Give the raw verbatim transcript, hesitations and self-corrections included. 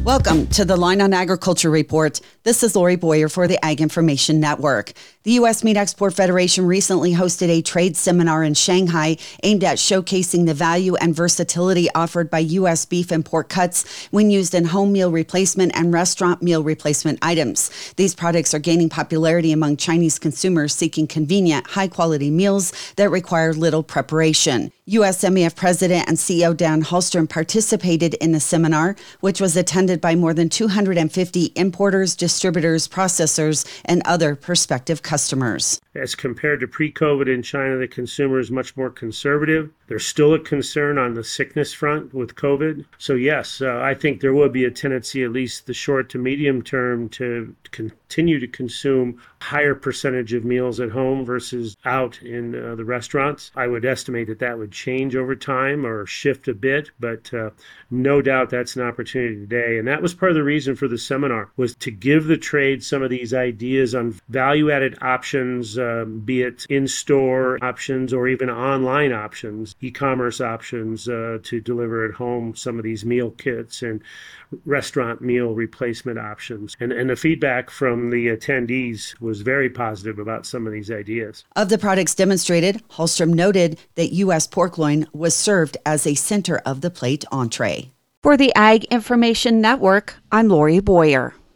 Welcome to the Line on Agriculture Report. This is Lori Boyer for the Ag Information Network. The U S Meat Export Federation recently hosted a trade seminar in Shanghai aimed at showcasing the value and versatility offered by U S beef and pork cuts when used in home meal replacement and restaurant meal replacement items. These products are gaining popularity among Chinese consumers seeking convenient, high-quality meals that require little preparation. U S M E F President and C E O Dan Halstrom participated in the seminar, which was attended by more than two hundred fifty importers, distributors, processors, and other prospective customers. As compared to pre-COVID in China, the consumer is much more conservative. There's still a concern on the sickness front with COVID. So yes, uh, I think there will be a tendency, at least the short to medium term, to continue to consume higher percentage of meals at home versus out in uh, the restaurants. I would estimate that that would change over time or shift a bit, but uh, no doubt that's an opportunity today. And that was part of the reason for the seminar, was to give the trade some of these ideas on value-added options, um, be it in-store options or even online options, e-commerce options uh, to deliver at home some of these meal kits and restaurant meal replacement options. And, and the feedback from the attendees was very positive about some of these ideas. Of the products demonstrated, Halstrom noted that U S pork loin was served as a center of the plate entree. For the Ag Information Network, I'm Lori Boyer.